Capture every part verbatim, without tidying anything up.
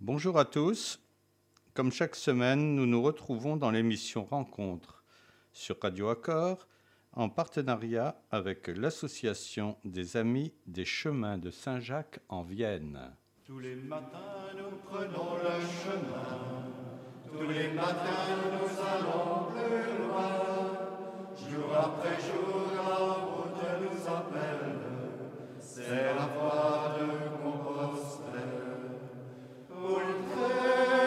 Bonjour à tous. Comme chaque semaine, nous nous retrouvons dans l'émission Rencontre sur Radio Accord en partenariat avec l'Association des Amis des Chemins de Saint-Jacques en Vienne. Tous les matins nous prenons le chemin, tous les matins nous allons plus loin, jour après jour la route nous appelle, c'est la voie de Compostelle. Ultreia,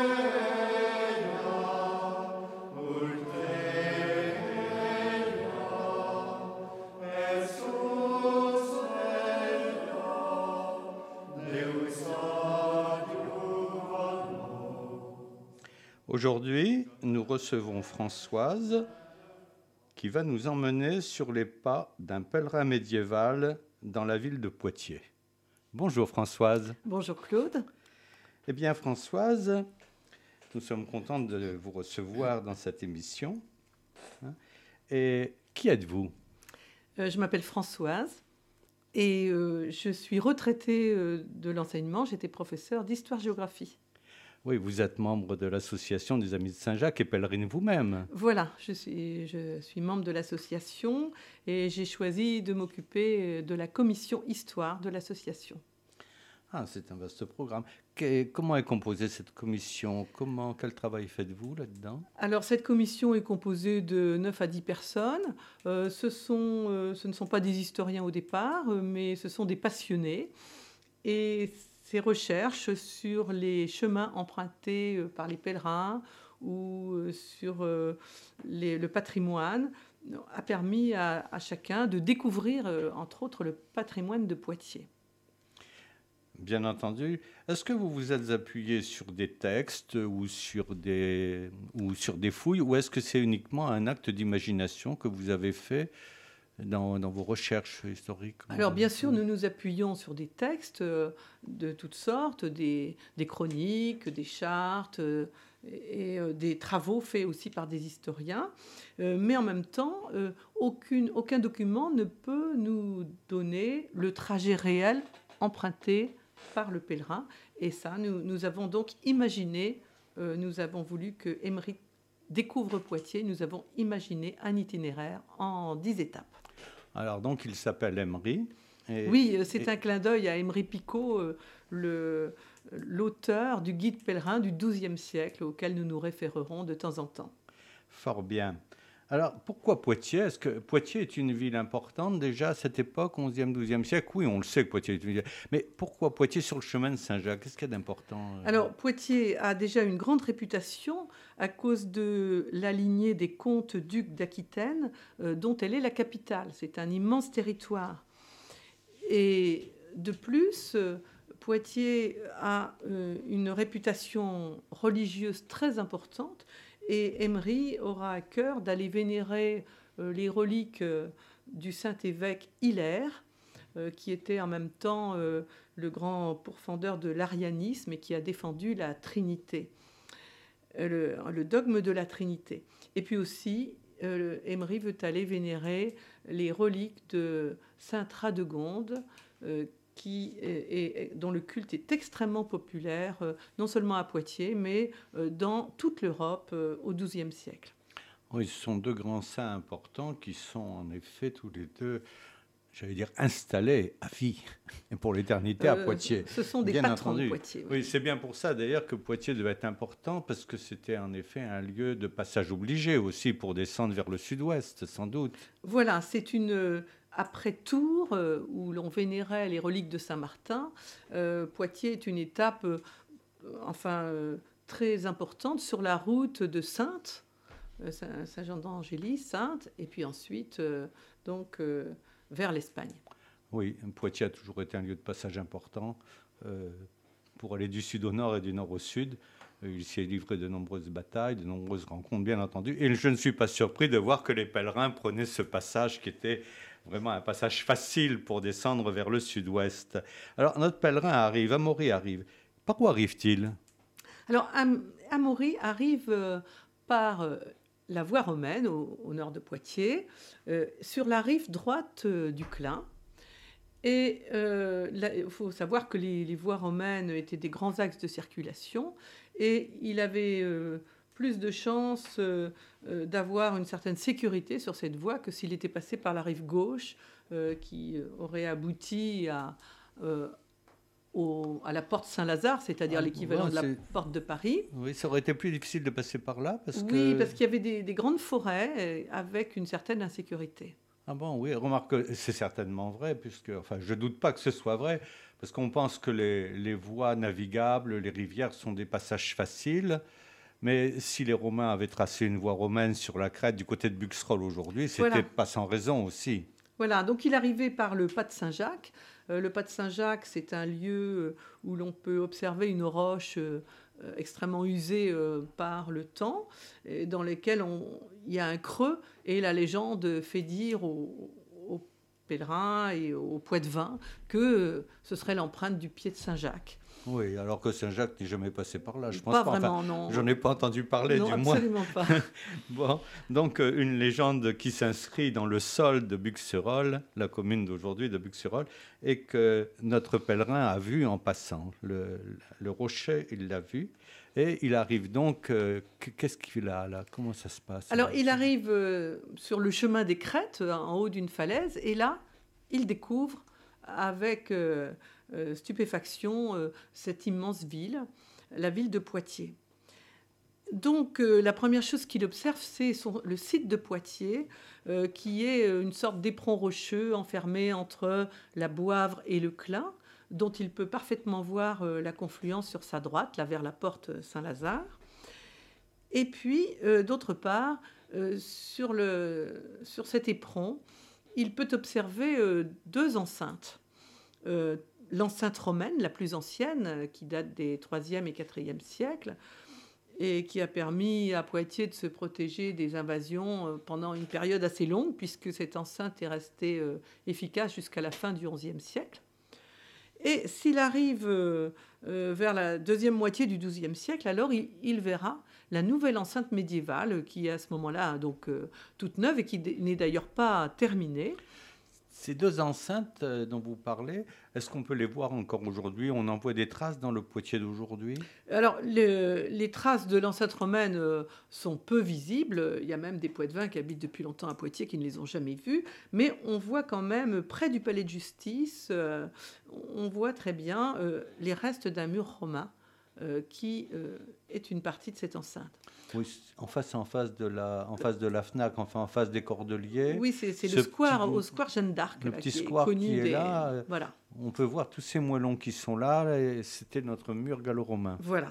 Ultreia, Jesus Señor, Deus adiuvano. Aujourd'hui, nous recevons Françoise qui va nous emmener sur les pas d'un pèlerin médiéval dans la ville de Poitiers. Bonjour Françoise. Bonjour Claude. Eh bien Françoise, nous sommes contents de vous recevoir dans cette émission. Et qui êtes-vous ? Euh, je m'appelle Françoise et euh, je suis retraitée euh, de l'enseignement. J'étais professeure d'histoire-géographie. Oui, vous êtes membre de l'association des Amis de Saint-Jacques et pèlerine vous-même. Voilà, je suis, je suis membre de l'association et j'ai choisi de m'occuper de la commission histoire de l'association. Ah, c'est un vaste programme. Que, comment est composée cette commission ? Comment, quel travail faites-vous là-dedans ? Alors, cette commission est composée de neuf à dix personnes. Euh, ce, sont, euh, ce ne sont pas des historiens au départ, euh, mais ce sont des passionnés. Et ces recherches sur les chemins empruntés euh, par les pèlerins ou euh, sur euh, les, le patrimoine a permis à, à chacun de découvrir, euh, entre autres, le patrimoine de Poitiers. Bien entendu. Est-ce que vous vous êtes appuyé sur des textes ou sur des, ou sur des fouilles, ou est-ce que c'est uniquement un acte d'imagination que vous avez fait dans, dans vos recherches historiques ? Alors bien sûr, nous nous appuyons sur des textes euh, de toutes sortes, des, des chroniques, des chartes euh, et euh, des travaux faits aussi par des historiens. Euh, mais en même temps, euh, aucune, aucun document ne peut nous donner le trajet réel emprunté par le pèlerin. Et ça, nous, nous avons donc imaginé, euh, nous avons voulu que Emery découvre Poitiers, nous avons imaginé un itinéraire en dix étapes. Alors donc il s'appelle Emery. Et, oui, c'est et... un clin d'œil à Emery Picot, euh, le, l'auteur du guide pèlerin du douzième siècle auquel nous nous référerons de temps en temps. Fort bien. Alors, pourquoi Poitiers ? Est-ce que Poitiers est une ville importante déjà à cette époque, onzième, douzième siècle ? Oui, on le sait que Poitiers est une ville. Mais pourquoi Poitiers sur le chemin de Saint-Jacques ? Qu'est-ce qu'il y a d'important ? Alors, Poitiers a déjà une grande réputation à cause de la lignée des comtes ducs d'Aquitaine, euh, dont elle est la capitale. C'est un immense territoire. Et de plus, euh, Poitiers a euh, une réputation religieuse très importante. Et Emery aura à cœur d'aller vénérer euh, les reliques euh, du saint-évêque Hilaire, euh, qui était en même temps euh, le grand pourfendeur de l'arianisme et qui a défendu la Trinité, euh, le, le dogme de la Trinité. Et puis aussi, euh, Emery veut aller vénérer les reliques de sainte Radegonde, euh, Qui est, est, dont le culte est extrêmement populaire, euh, non seulement à Poitiers, mais euh, dans toute l'Europe euh, au douzième siècle. Oui, ce sont deux grands saints importants qui sont en effet tous les deux, j'allais dire, installés à vie et pour l'éternité à Poitiers. Euh, ce sont des bien patrons entendu. de Poitiers. Oui, oui c'est bien pour ça d'ailleurs que Poitiers devait être important parce que c'était en effet un lieu de passage obligé aussi pour descendre vers le sud-ouest, sans doute. Voilà, c'est une... Après Tours, euh, où l'on vénérait les reliques de Saint-Martin, euh, Poitiers est une étape euh, enfin, euh, très importante sur la route de Saintes, euh, Saint-Jean d'Angély, Saintes, et puis ensuite euh, donc, euh, vers l'Espagne. Oui, Poitiers a toujours été un lieu de passage important euh, pour aller du sud au nord et du nord au sud. Il s'y est livré de nombreuses batailles, de nombreuses rencontres, bien entendu. Et je ne suis pas surpris de voir que les pèlerins prenaient ce passage qui était vraiment un passage facile pour descendre vers le sud-ouest. Alors, notre pèlerin arrive, Amaury arrive. Par où arrive-t-il ? Alors, Am- Amaury arrive euh, par euh, la voie romaine, au, au nord de Poitiers, euh, sur la rive droite euh, du Clain. Et euh, là, il faut savoir que les, les voies romaines étaient des grands axes de circulation et il avait euh, plus de chances euh, euh, d'avoir une certaine sécurité sur cette voie que s'il était passé par la rive gauche, euh, qui aurait abouti à, euh, au, à la porte Saint-Lazare, c'est-à-dire Ah, l'équivalent ouais, de la c'est- porte de Paris. Oui, ça aurait été plus difficile de passer par là parce Oui, que... parce qu'il y avait des, des grandes forêts euh, avec une certaine insécurité. Ah bon, oui, remarque, c'est certainement vrai, puisque, enfin, je doute pas que ce soit vrai, parce qu'on pense que les, les voies navigables, les rivières sont des passages faciles, mais si les Romains avaient tracé une voie romaine sur la crête du côté de Buxerolles aujourd'hui, c'était Voilà. pas sans raison aussi. Voilà, donc il arrivait par le pas de Saint-Jacques. Euh, le pas de Saint-Jacques, c'est un lieu où l'on peut observer une roche euh, euh, extrêmement usée euh, par le temps, et dans lequel on- il y a un creux, et la légende fait dire aux, aux pèlerins et aux poitevins que euh, ce serait l'empreinte du pied de Saint-Jacques. Oui, alors que Saint-Jacques n'est jamais passé par là, je pense Pas pas. Enfin, vraiment, non. j'en ai pas entendu parler, Non, du moins. absolument pas. Bon, donc euh, une légende qui s'inscrit dans le sol de Buxerolles, la commune d'aujourd'hui de Buxerolles, et que notre pèlerin a vu en passant. Le, le rocher, il l'a vu. Et il arrive donc. euh, Qu'est-ce qu'il a là? Comment ça se passe? Alors, il arrive euh, sur le chemin des Crêtes, euh, en haut d'une falaise, et là, il découvre avec euh, euh, stupéfaction euh, cette immense ville, la ville de Poitiers. Donc, euh, la première chose qu'il observe, c'est son- le site de Poitiers, euh, qui est euh, une sorte d'éperon rocheux enfermé entre la Boivre et le Clain, dont il peut parfaitement voir euh, la confluence sur sa droite, là vers la porte Saint-Lazare. Et puis, euh, d'autre part, euh, sur, le, sur cet éperon, il peut observer euh, deux enceintes. Euh, L'enceinte romaine, la plus ancienne, euh, qui date des troisième et quatrième siècles, et qui a permis à Poitiers de se protéger des invasions euh, pendant une période assez longue, puisque cette enceinte est restée euh, efficace jusqu'à la fin du onzième siècle. Et s'il arrive euh, euh, vers la deuxième moitié du douzième siècle, alors il, il verra la nouvelle enceinte médiévale qui est à ce moment-là donc euh, toute neuve et qui d- n'est d'ailleurs pas terminée. Ces deux enceintes euh, dont vous parlez, est-ce qu'on peut les voir encore aujourd'hui? On en voit des traces dans le Poitiers d'aujourd'hui? Alors, le- les traces de l'enceinte romaine euh, sont peu visibles. Il y a même des poitevins qui habitent depuis longtemps à Poitiers qui ne les ont jamais vues. Mais on voit quand même, près du palais de justice, euh, on voit très bien euh, les restes d'un mur romain euh, qui euh, est une partie de cette enceinte. Oui, en face, en face de la, en face de la Fnac, enfin en face des Cordeliers. Oui, c'est c'est ce le square, petit- au square Jeanne d'Arc, le là, petit qui square est connu qui est des... là, euh, Voilà, On peut voir tous ces moellons qui sont là, et c'était notre mur gallo-romain. voilà.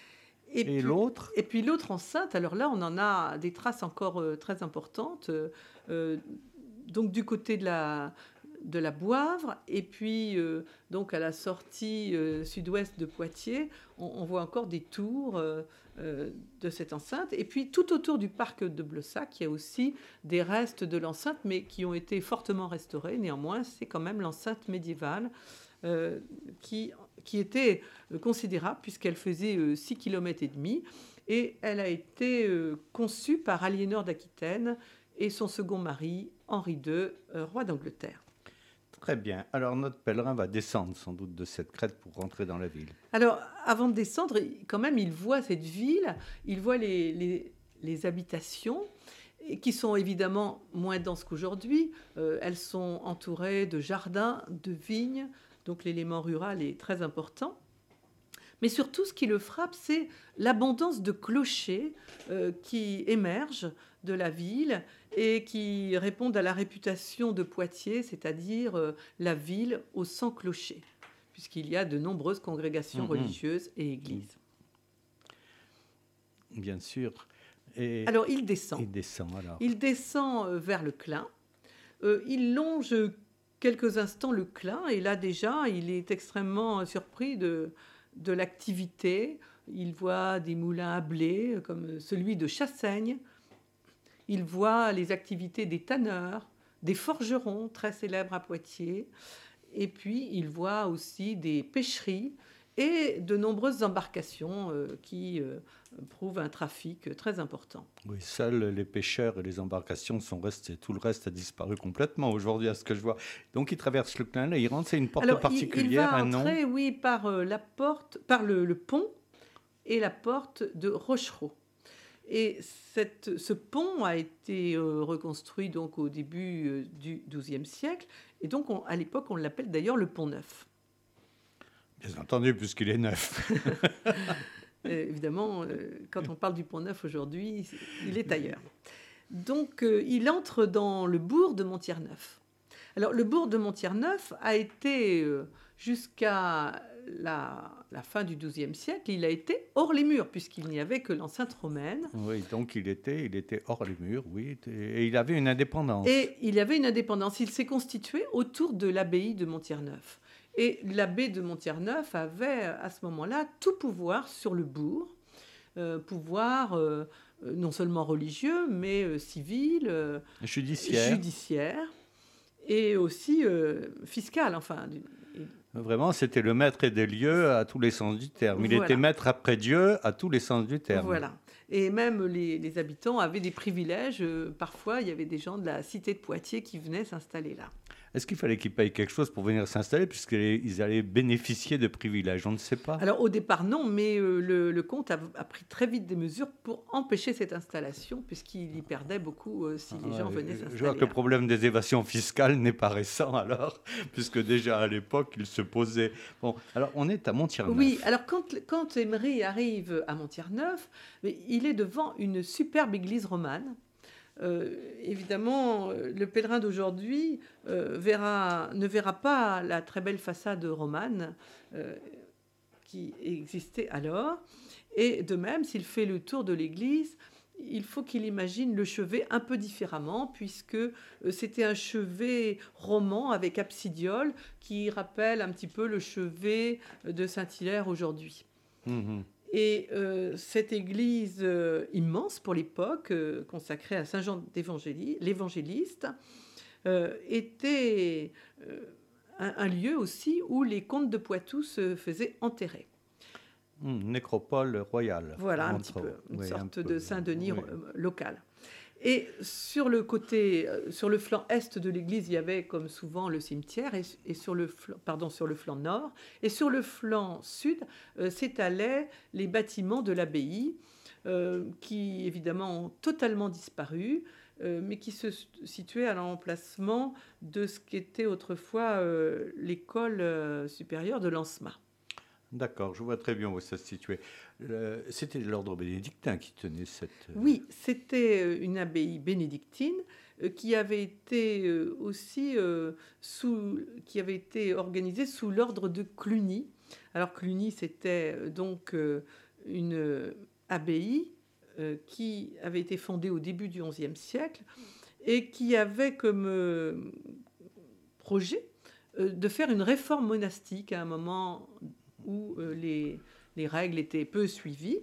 Et, puis- l'autre? Et puis l'autre enceinte, alors là, on en a des traces encore euh, très importantes. euh, euh, donc du côté de la, de la Boivre, et puis euh, donc à la sortie euh, sud-ouest de Poitiers, on, on voit encore des tours euh, euh, de cette enceinte. Et puis tout autour du parc de Blossac, il y a aussi des restes de l'enceinte, mais qui ont été fortement restaurés. Néanmoins, c'est quand même l'enceinte médiévale euh, qui, qui était euh, considérable, puisqu'elle faisait euh, six kilomètres et demi, et elle a été euh, conçue par Aliénor d'Aquitaine et son second mari, Henri deux, euh, roi d'Angleterre. Très bien. Alors notre pèlerin va descendre sans doute de cette crête pour rentrer dans la ville. Alors, avant de descendre, il- quand même, il voit cette ville, il voit les, les- les habitations, et qui sont évidemment moins denses qu'aujourd'hui. Euh, elles sont entourées de jardins, de vignes, donc l'élément rural est très important. Mais surtout, ce qui le frappe, c'est l'abondance de clochers euh, qui émergent de la ville et qui répondent à la réputation de Poitiers, c'est-à-dire euh, la ville aux cent clochers, puisqu'il y a de nombreuses congrégations Mhm. religieuses et églises. Bien sûr. Et Alors, il descend. il descend alors. Il descend euh, vers le Clain. Euh, il longe quelques instants le Clain, et là déjà, il est extrêmement surpris de, de l'activité. Il voit des moulins à blé, euh, comme celui de Chassaigne. Il voit les activités des tanneurs, des forgerons, très célèbres à Poitiers. Et puis, il voit aussi des pêcheries et de nombreuses embarcations euh, qui euh, prouvent un trafic très important. Oui, seuls les pêcheurs et les embarcations sont restés. Tout le reste a disparu complètement aujourd'hui, à ce que je vois. Donc, il traverse le canal et il rentre. C'est une porte Alors, il- particulière, il, va un nom. entrer, oui, par euh, la porte, par le, le pont et la porte de Rochereau. Et cette, ce pont a été euh, reconstruit donc au début euh, du douzième siècle. Et donc, on- à l'époque, on l'appelle d'ailleurs le Pont Neuf. Bien entendu, puisqu'il est neuf. Euh, évidemment, euh, quand on parle du Pont Neuf aujourd'hui, c'est- il est ailleurs. Donc, euh, il entre dans le bourg de Montier-Neuf. Alors, le bourg de Montier-Neuf a été, euh, jusqu'à la, la fin du douzième siècle, il a été hors les murs, puisqu'il n'y avait que l'enceinte romaine. Oui, donc il était, il était hors les murs, oui, et il avait une indépendance. Et il y avait une indépendance. Il s'est constitué autour de l'abbaye de Montier-Neuf. Et l'abbé de Montier-Neuf avait, à ce moment-là, tout pouvoir sur le bourg. Euh, pouvoir euh, euh, non seulement religieux, mais euh, civil, euh, Judiciaire. judiciaire, et aussi euh, fiscal. Enfin, du- Vraiment, c'était le maître des lieux à tous les sens du terme. Il Voilà. était maître après Dieu à tous les sens du terme. Voilà. Et même les, les habitants avaient des privilèges. Euh, parfois, il y avait des gens de la cité de Poitiers qui venaient s'installer là. Est-ce qu'il fallait qu'ils payent quelque chose pour venir s'installer, puisqu'ils allaient bénéficier de privilèges? On ne sait pas. Alors au départ non, mais euh, le, le comte a, a pris très vite des mesures pour empêcher cette installation, puisqu'il y perdait beaucoup euh, si les Ah, gens ouais, venaient je s'installer. vois que le problème des évasions fiscales n'est pas récent alors, puisque déjà à l'époque, il se posait. Bon, alors on est à Montier-Neuf. Oui, alors quand, quand Emery arrive à Montier-Neuf, mais il est devant une superbe église romane. Euh, évidemment, euh, le pèlerin d'aujourd'hui euh, verra, ne verra pas la très belle façade romane euh, qui existait alors. Et de même, s'il fait le tour de l'église, il faut qu'il imagine le chevet un peu différemment, puisque euh, c'était un chevet roman avec absidiole qui rappelle un petit peu le chevet de Saint-Hilaire aujourd'hui. Mhm. Et euh, cette église euh, immense pour l'époque, euh, consacrée à Saint Jean d'évangéli- l'évangéliste, euh, était euh, un, un lieu aussi où les comtes de Poitou se faisaient enterrer. Hum, nécropole royale. Voilà, un entre- petit peu, une oui, un sorte peu, de Saint-Denis oui. euh, local. Et sur le côté, euh, sur le flanc est de l'église, il y avait comme souvent le cimetière, et, et sur le flanc, pardon, sur le flanc nord, et sur le flanc sud euh, s'étalaient les bâtiments de l'abbaye, euh, qui évidemment ont totalement disparu, euh, mais qui se situaient à l'emplacement de ce qu'était autrefois euh, l'école euh, supérieure de Lancema. D'accord, je vois très bien où ça se situait. Le- C'était l'ordre bénédictin qui tenait cette. euh, Oui, c'était euh, une abbaye bénédictine euh, qui avait été euh, aussi euh, sous, qui avait été organisée sous l'ordre de Cluny. Alors Cluny, c'était euh, donc euh, une euh, abbaye euh, qui avait été fondée au début du onzième siècle et qui avait comme euh, projet euh, de faire une réforme monastique à un moment où euh, les, les règles étaient peu suivies.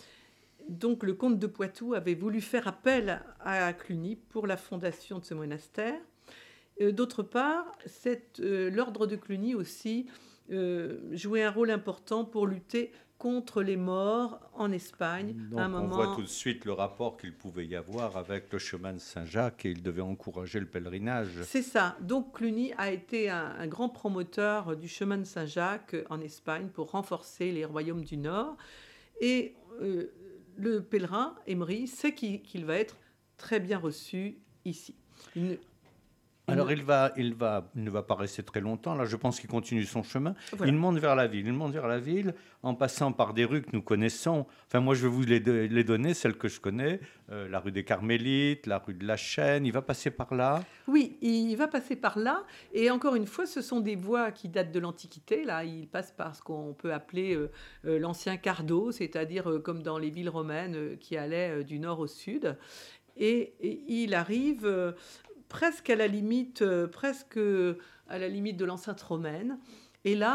Donc le comte de Poitou avait voulu faire appel à Cluny pour la fondation de ce monastère. Euh, D'autre part, cette, euh, l'ordre de Cluny aussi euh, jouait un rôle important pour lutter contre les morts en Espagne. Donc à un on moment, voit tout de suite le rapport qu'il pouvait y avoir avec le chemin de Saint-Jacques et il devait encourager le pèlerinage. c'est ça. Donc Cluny a été un, un grand promoteur du chemin de Saint-Jacques en Espagne pour renforcer les royaumes du Nord. Et euh, le pèlerin, Emery, sait qu'il, qu'il va être très bien reçu ici. Il ne- il Alors ne- il, va, il, va, il ne va pas rester très longtemps, là je pense qu'il continue son chemin. Voilà. Il monte vers la ville, il monte vers la ville en passant par des rues que nous connaissons. Enfin moi je vais vous les, de- les donner, celles que je connais. Euh, la rue des Carmélites, la rue de la Chêne, il va passer par là. Oui, il va passer par là. Et encore une fois, ce sont des voies qui datent de l'Antiquité. Là, il passe par ce qu'on peut appeler euh, euh, l'ancien cardo, c'est-à-dire euh, comme dans les villes romaines euh, qui allaient euh, du nord au sud. Et, et il arrive euh, presque à la limite, euh, presque à la limite de l'enceinte romaine. Et là,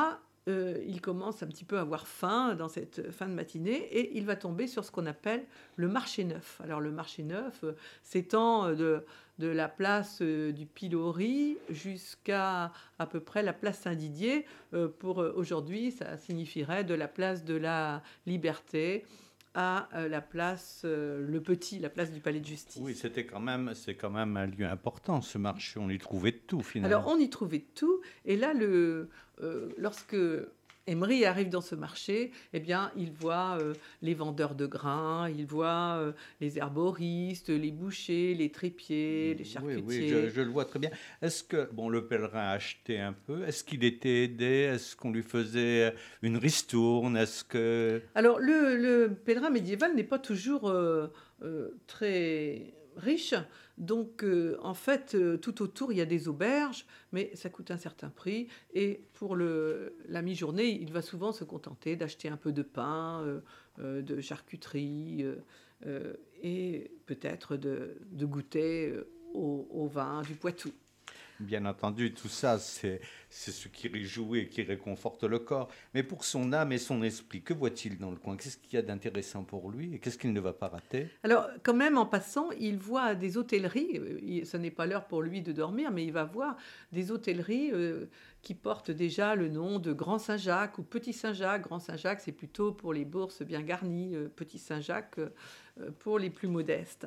euh, il commence un petit peu à avoir faim dans cette fin de matinée et il va tomber sur ce qu'on appelle le marché neuf. Alors le marché neuf euh, s'étend de, de la place euh, du pilori jusqu'à à peu près la place Saint-Didier. Euh, pour euh, aujourd'hui, ça signifierait de la place de la Liberté à euh, la place euh, Le Petit, la place du Palais de Justice. Oui, c'était quand même, c'est quand même un lieu important, ce marché. On y trouvait de tout, finalement. Alors, on y trouvait tout. Et là, le, euh, lorsque Emery arrive dans ce marché, eh bien, il voit euh, les vendeurs de grains, il voit euh, les herboristes, les bouchers, les trépieds, les charcutiers. Oui, oui, je, je le vois très bien. Est-ce que, bon, le pèlerin achetait un peu? Est-ce qu'il était aidé? Est-ce qu'on lui faisait une ristourne? Est-ce que... Alors, le, le pèlerin médiéval n'est pas toujours euh, euh, très riche. Donc, euh, en fait, euh, tout autour, il y a des auberges, mais ça coûte un certain prix. Et pour le, la mi-journée, il va souvent se contenter d'acheter un peu de pain, euh, euh, de charcuterie, euh, euh, et peut-être de, de goûter au, au vin du Poitou. Bien entendu, tout ça, c'est, c'est ce qui réjouit et qui réconforte le corps. Mais pour son âme et son esprit, que voit-il dans le coin? Qu'est-ce qu'il y a d'intéressant pour lui et qu'est-ce qu'il ne va pas rater? Alors, quand même, en passant, il voit des hôtelleries. Il- Ce n'est pas l'heure pour lui de dormir, mais il va voir des hôtelleries euh, qui portent déjà le nom de Grand Saint-Jacques ou Petit Saint-Jacques. Grand Saint-Jacques, c'est plutôt pour les bourses bien garnies. euh, Petit Saint-Jacques euh, pour les plus modestes.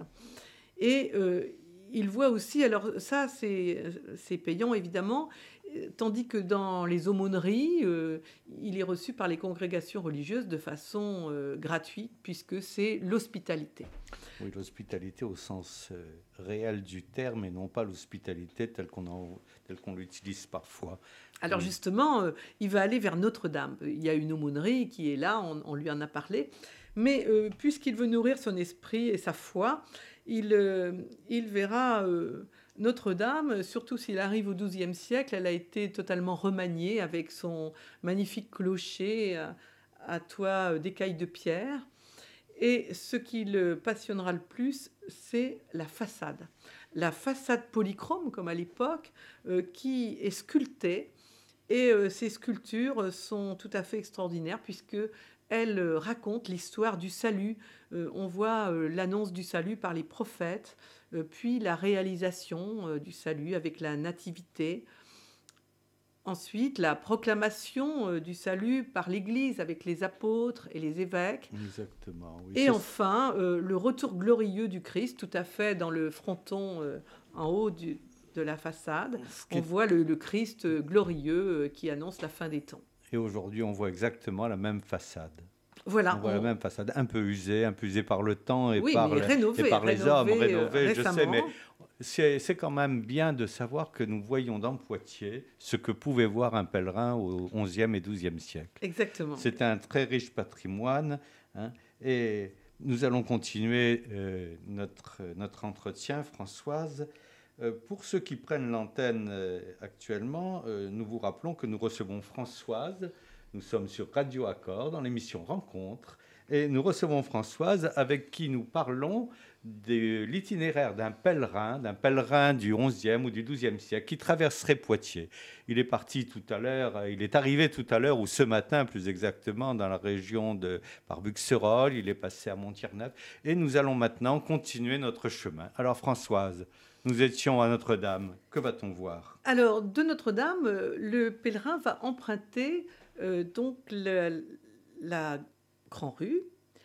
Et euh, il voit aussi, alors ça c'est, c'est payant évidemment, euh, tandis que dans les aumôneries, euh, il est reçu par les congrégations religieuses de façon euh, gratuite, puisque c'est l'hospitalité. Oui, l'hospitalité au sens euh, réel du terme et non pas l'hospitalité telle qu'on, en, telle qu'on l'utilise parfois. Alors Oui. justement, euh, il va aller vers Notre-Dame. Il y a une aumônerie qui est là, on, on lui en a parlé. Mais euh, puisqu'il veut nourrir son esprit et sa foi, il, euh, il verra euh, Notre-Dame, surtout s'il arrive au douzième siècle. Elle a été totalement remaniée avec son magnifique clocher à, à toit d'écailles de pierre. Et ce qui le passionnera le plus, c'est la façade. La façade polychrome, comme à l'époque, euh, qui est sculptée. Et euh, ces sculptures sont tout à fait extraordinaires puisqu'elles euh, racontent l'histoire du salut. Euh, on voit euh, l'annonce du salut par les prophètes, euh, puis la réalisation euh, du salut avec la nativité. Ensuite, la proclamation euh, du salut par l'Église avec les apôtres et les évêques. Exactement. Oui, Et c'est- enfin, euh, le retour glorieux du Christ, tout à fait dans le fronton euh, en haut du, de la façade. ce qui On est- voit le, le Christ euh, glorieux euh, qui annonce la fin des temps. Et aujourd'hui, on voit exactement la même façade. Voilà. On voit on- la même façade, un peu usée, un peu usée par le temps et Oui, par, mais le- rénové, et par les hommes, rénové, euh, rénovée, je sais, récemment. mais c'est, c'est quand même bien de savoir que nous voyons dans Poitiers ce que pouvait voir un pèlerin au onzième et douzième siècle. Exactement. C'est un très riche patrimoine, hein, et nous allons continuer euh, notre, notre entretien, Françoise. Euh, pour ceux qui prennent l'antenne euh, actuellement, euh, nous vous rappelons que nous recevons Françoise. Nous sommes sur Radio Accord dans l'émission Rencontre et nous recevons Françoise avec qui nous parlons de l'itinéraire d'un pèlerin, d'un pèlerin du onzième ou du douzième siècle qui traverserait Poitiers. Il est parti tout à l'heure, il est arrivé tout à l'heure ou ce matin plus exactement dans la région de Barbuxerolles, il est passé à Montier-Neuf et nous allons maintenant continuer notre chemin. Alors Françoise, nous étions à Notre-Dame, que va-t-on voir? Alors, de Notre-Dame, euh, le pèlerin va emprunter euh, donc le- la Grand Rue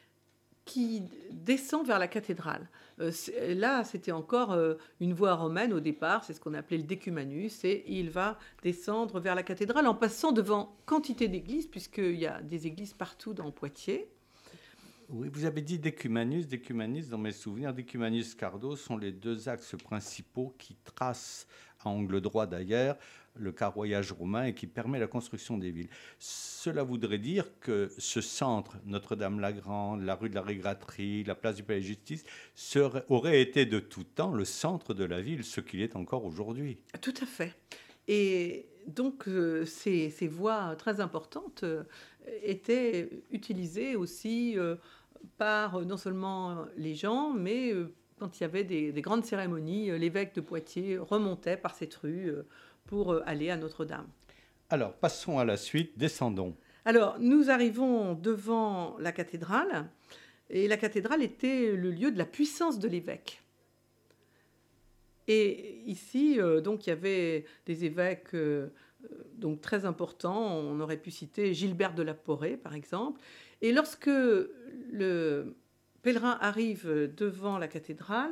qui descend vers la cathédrale. Euh, c'est- là, c'était encore euh, une voie romaine au départ, c'est ce qu'on appelait le décumanus, et il va descendre vers la cathédrale en passant devant quantité d'églises, puisqu'il y a des églises partout dans Poitiers. Oui, vous avez dit Décumanus. Décumanus, dans mes souvenirs, Décumanus Cardo sont les deux axes principaux qui tracent, à angle droit d'ailleurs, le carroyage romain et qui permet la construction des villes. Cela voudrait dire que ce centre, Notre-Dame-la-Grande, la rue de la Régraterie, la place du Palais de Justice, serait, aurait été de tout temps le centre de la ville, ce qu'il est encore aujourd'hui. Tout à fait. Et donc, euh, ces, ces voies très importantes euh, étaient utilisées aussi euh, par euh, non seulement les gens, mais euh, quand il y avait des, des grandes cérémonies, euh, l'évêque de Poitiers remontait par cette rue euh, pour euh, aller à Notre-Dame. Alors, passons à la suite, descendons. Alors, nous arrivons devant la cathédrale, et la cathédrale était le lieu de la puissance de l'évêque. Et ici, euh, donc, il y avait des évêques euh, donc, très importants. On aurait pu citer Gilbert de la Porée, par exemple. Et lorsque le pèlerin arrive devant la cathédrale,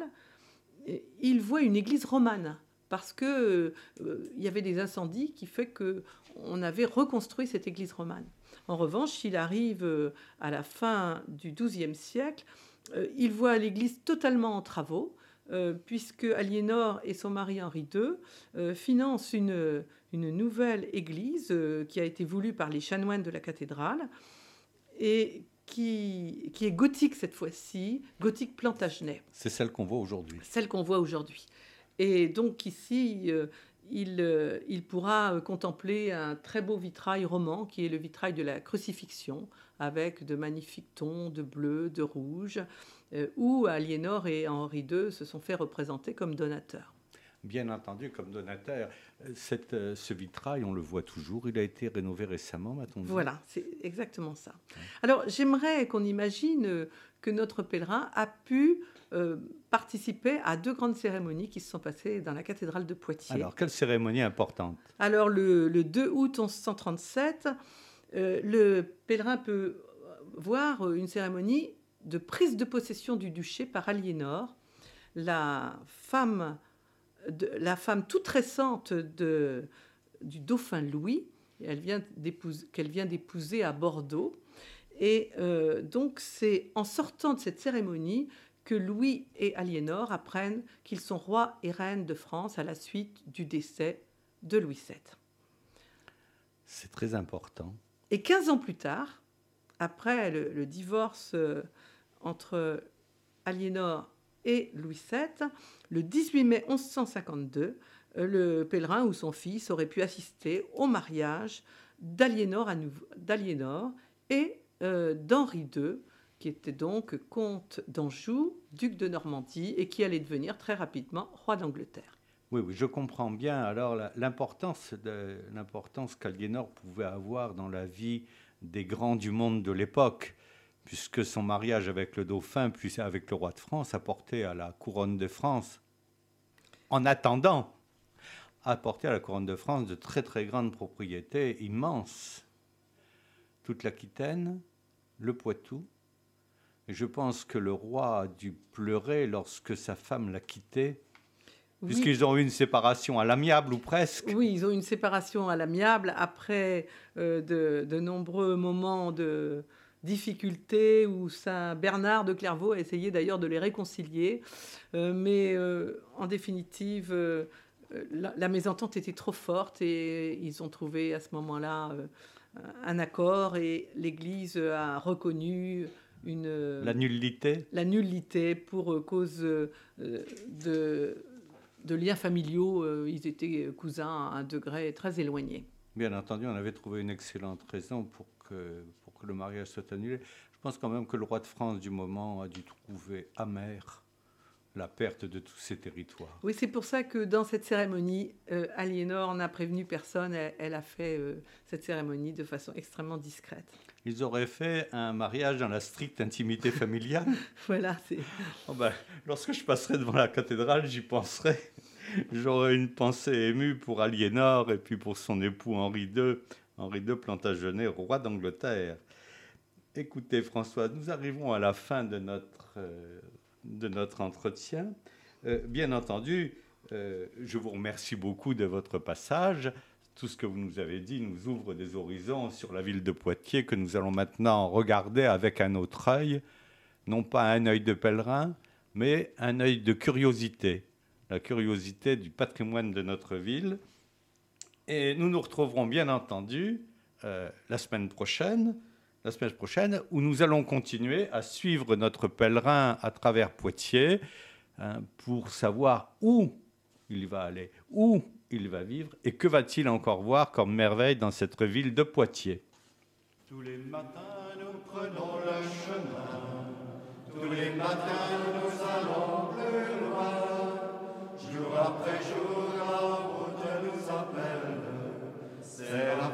il voit une église romane, parce qu'il euh, y avait des incendies qui fait qu'on avait reconstruit cette église romane. En revanche, il arrive à la fin du douzième siècle, euh, il voit l'église totalement en travaux, euh, puisque Aliénor et son mari Henri deux euh, financent une, une nouvelle église euh, qui a été voulue par les chanoines de la cathédrale et qui, qui est gothique cette fois-ci, gothique Plantagenet. C'est celle qu'on voit aujourd'hui. Celle qu'on voit aujourd'hui. Et donc ici, euh, il, euh, il pourra contempler un très beau vitrail roman qui est le vitrail de la crucifixion, avec de magnifiques tons de bleu, de rouge, euh, où Aliénor et Henri deux se sont fait représenter comme donateurs. Bien entendu, comme donateur, cette, ce vitrail, on le voit toujours, il a été rénové récemment, m'a-t-on dit. Voilà, c'est exactement ça. Alors, j'aimerais qu'on imagine que notre pèlerin a pu euh, participer à deux grandes cérémonies qui se sont passées dans la cathédrale de Poitiers. Alors, quelle cérémonie importante? Alors, le, le deux août mille cent trente-sept, euh, le pèlerin peut voir une cérémonie de prise de possession du duché par Aliénor, la femme... De, la femme toute récente de, du dauphin Louis, elle vient qu'elle vient d'épouser à Bordeaux. Et euh, donc, c'est en sortant de cette cérémonie que Louis et Aliénor apprennent qu'ils sont rois et reines de France à la suite du décès de Louis sept. C'est très important. Et quinze ans plus tard, après le, le divorce euh, entre Aliénor et Louis sept, le dix-huit mai mille cent cinquante-deux, le pèlerin ou son fils aurait pu assister au mariage d'Aliénor, à nouveau, d'Aliénor et euh, d'Henri deux, qui était donc comte d'Anjou, duc de Normandie, et qui allait devenir très rapidement roi d'Angleterre. Oui, oui, je comprends bien. Alors, la, l'importance, de, l'importance qu'Aliénor pouvait avoir dans la vie des grands du monde de l'époque, puisque son mariage avec le dauphin, puis avec le roi de France, apportait à la couronne de France, en attendant, apportait à la couronne de France de très très grandes propriétés immenses. Toute l'Aquitaine, le Poitou. Et je pense que le roi a dû pleurer lorsque sa femme l'a quitté, oui. Puisqu'ils ont eu une séparation à l'amiable ou presque. Oui, ils ont eu une séparation à l'amiable après euh, de, de nombreux moments de difficultés où Saint Bernard de Clairvaux a essayé d'ailleurs de les réconcilier. Euh, mais euh, en définitive, euh, la, la mésentente était trop forte et ils ont trouvé à ce moment-là euh, un accord et l'Église a reconnu une, la nullité. La nullité pour cause euh, de, de liens familiaux. Euh, ils étaient cousins à un degré très éloigné. Bien entendu, on avait trouvé une excellente raison pour que, pour que le mariage soit annulé. Je pense quand même que le roi de France du moment a dû trouver amère la perte de tous ces territoires. Oui, c'est pour ça que dans cette cérémonie, euh, Aliénor n'a prévenu personne. Elle, elle a fait euh, cette cérémonie de façon extrêmement discrète. Ils auraient fait un mariage dans la stricte intimité familiale. Voilà, c'est... Oh ben, lorsque je passerai devant la cathédrale, j'y penserai. J'aurai une pensée émue pour Aliénor et puis pour son époux Henri deux, Henri deux Plantagenet, roi d'Angleterre. Écoutez, François, nous arrivons à la fin de notre... Euh, de notre entretien. Euh, bien entendu, euh, je vous remercie beaucoup de votre passage. Tout ce que vous nous avez dit nous ouvre des horizons sur la ville de Poitiers que nous allons maintenant regarder avec un autre œil, non pas un œil de pèlerin, mais un œil de curiosité, la curiosité du patrimoine de notre ville. Et nous nous retrouverons bien entendu euh, la semaine prochaine, la semaine prochaine, où nous allons continuer à suivre notre pèlerin à travers Poitiers hein, pour savoir où il va aller, où il va vivre et que va-t-il encore voir comme merveille dans cette ville de Poitiers. Tous les matins, nous prenons le chemin. Tous les matins, nous allons plus loin. Jour après jour, la route nous appelle. C'est la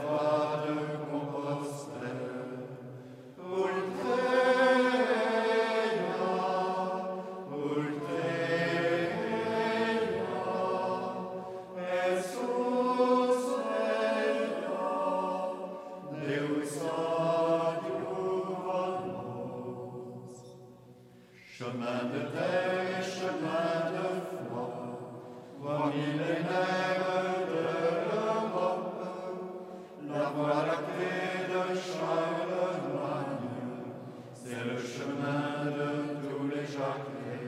Chemin de terre et chemin de foi, voie millénaire de l'Europe, la voie lactée de Charlemagne, c'est le chemin de tous les Jacques.